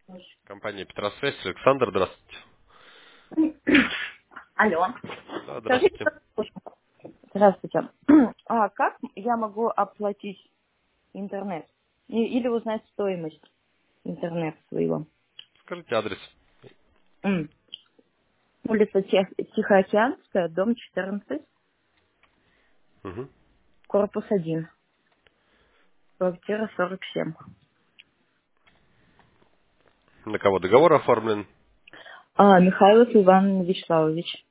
Компания Петросвязь. Александр, здравствуйте. Алло. Да, Скажите, здравствуйте. здравствуйте. А как я могу оплатить интернет? Или узнать стоимость интернета своего? Скажите адрес. М. Улица Тихоокеанская, дом 14, Мгм. корпус 1, квартира 47. На кого договор оформлен? Михайлов Иван Вячеславович.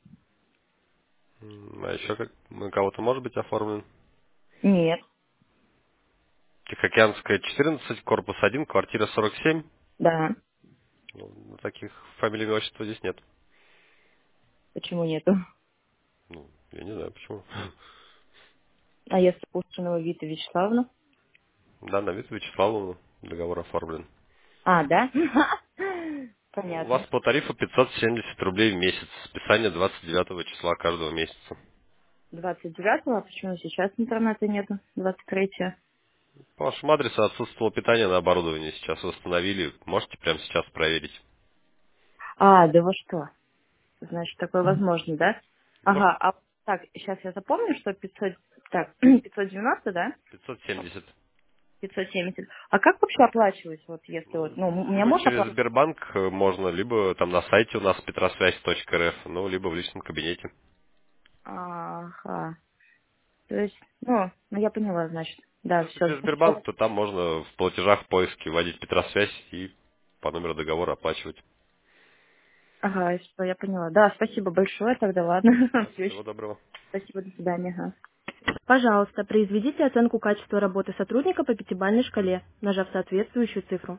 А еще как на кого-то может быть оформлен? Нет. Тихоокеанская, 14, корпус 1, квартира 47. Да. Ну, таких фамилий и отчества здесь нет. Почему нету? Ну, я не знаю почему. А если Пушкинова Вита Вячеславовна? Да, на вид Вячеславовна договор оформлен. Да? У вас Понятно. по тарифу 570 рублей в месяц. Списание 29 числа каждого месяца. 29-го, а почему сейчас интернета нету? 23-е. По вашему адресу отсутствовало питание на оборудовании. Сейчас восстановили. Можете прямо сейчас проверить. Да вы что? Значит, такое возможно, да? Ну, Ага, так, сейчас я запомню, что 500, так, 590, да? 570. 570. А как вообще оплачивать, вот если вот, ну, у меня Либо можно через оплатить? Сбербанк можно, либо там на сайте у нас петросвязь.рф, ну, либо в личном кабинете. Ага, то есть, ну я поняла, значит. Да, Ну, если все. через Сбербанк, то там можно в платежах в поиске вводить Петросвязь и по номеру договора оплачивать. Ага, что, я поняла. Да, спасибо большое, тогда ладно. Да, Всё, всего доброго. спасибо, до свидания. Ага. Пожалуйста, произведите оценку качества работы сотрудника по пятибалльной шкале, нажав соответствующую цифру.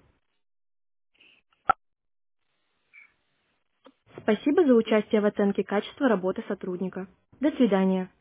Спасибо за участие в оценке качества работы сотрудника. До свидания.